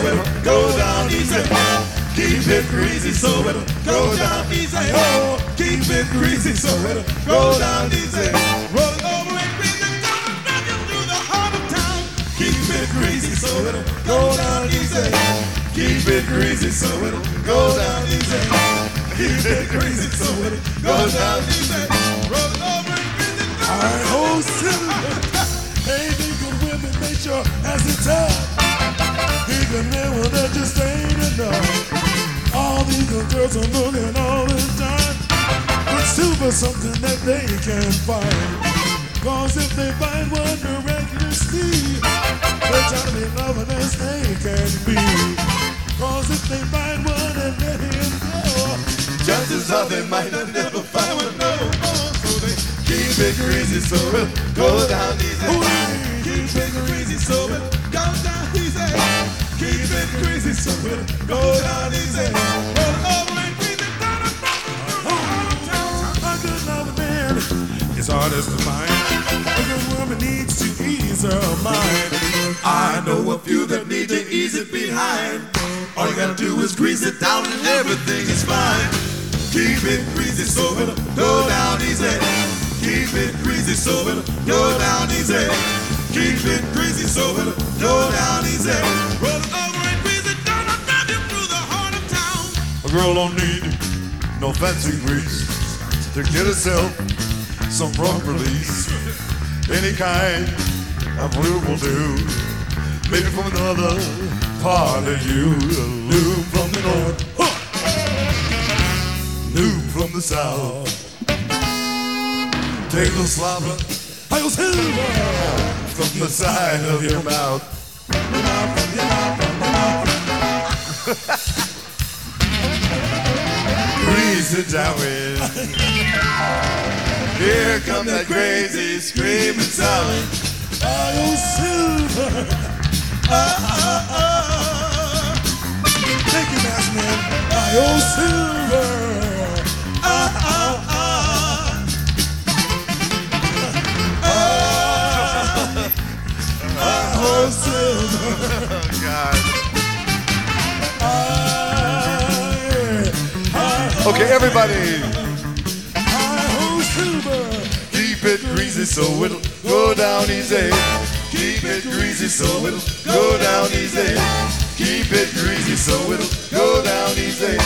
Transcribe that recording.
it'll go down easy. Keep it greasy so it'll go down easy. Oh, keep it greasy so it'll go down easy. Roll it over and greasy, run you through the heart of town. Keep it greasy so it'll go down easy. Keep it greasy so it'll go down easy. Keep it greasy so it'll go down easy. Roll it over and greasy. Alright, oh silver. Hey, the good women make sure as it's tough. Even men will that just ain't enough. All these good girls are looking all the time. But silver something that they can't find. Cause if they find one miraculously, they're trying to be loving as they can be. Cause if they find one and let him go, chances are they might not never find one no more. So they keep it greasy so it'll go down easy. Keep it greasy so it'll go down easy. Keep it greasy so it'll go down easy. Roll over and greasy down and a good love man is hardest to find. A good woman needs to ease her mind. I know a few that need to ease it behind. All you gotta do is grease it down and everything is fine. Keep it greasy so it'll go down easy. Keep it greasy so it'll go down easy. Keep it greasy so it'll go down easy. Roll it over and grease it down and drive you through the heart of town. A girl don't need no fancy grease to get herself some rough release. Any kind of lube will do. Maybe from another part of you. Lube from the north, lube from the south. Take a little slobber, I'll silver from the side of your mouth. Grease it down with. Here comes that crazy screaming sound. I'll silver. Thank you, Master Man. I'll silver. Oh, silver. God. Okay, everybody. Oh, silver. Keep it greasy so it'll go down easy. Keep it greasy so it'll go down easy. Keep it greasy so it'll go down easy.